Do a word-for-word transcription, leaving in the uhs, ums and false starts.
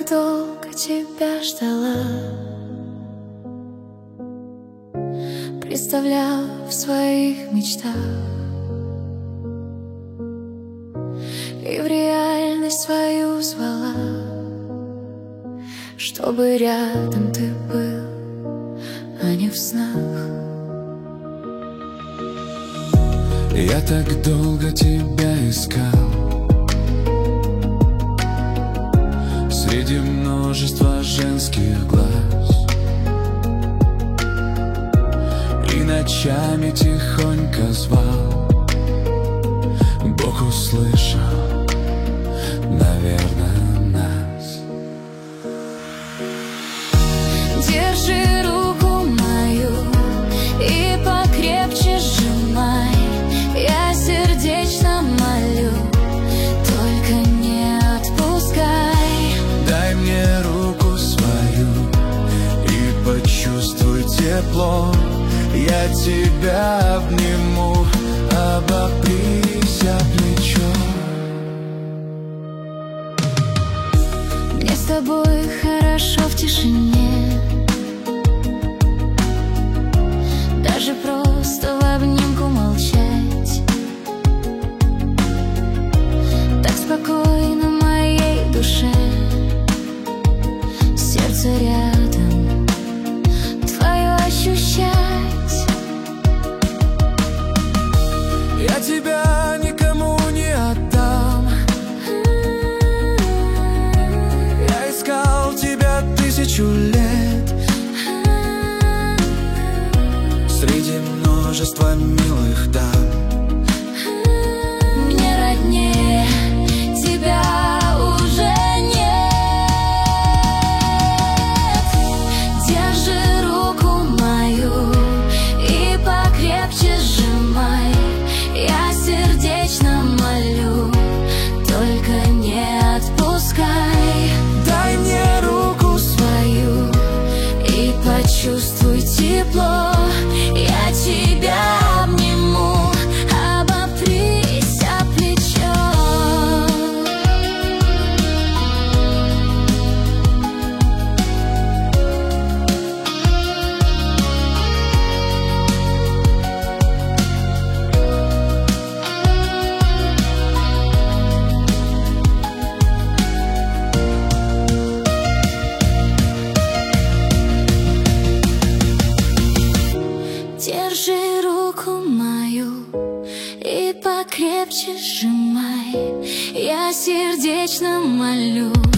так долго тебя ждала, представляла в своих мечтах, и в реальность свою звала, чтобы рядом ты был, а не в снах. Я так долго тебя искал среди множества женских глаз, и ночами тихонько звал. Бог услышал, наверное, нас. Держи руку мою и покрепче сжимай. Я сердечно молю, только не отпускай. Дай мне руку свою и почувствуй тепло. Я тебя обниму, обопрись о плечо. Мне с тобой хорошо в тишине, даже просто в обнимку молчать. Так спокойно моей душе, сердце рядом, твое ощущать. Я тебя никому не отдам. Я искал тебя тысячу лет среди множества милых дам. Мне роднее тебя уже нет. Держи руку мою и покрепче сжимай. Я сердечно молю, только не отпускай. Дай мне руку свою и почувствуй тепло. Я тебя обниму, обопрись о плечо. Держи руку мою и покрепче сжимай. Я сердечно молю,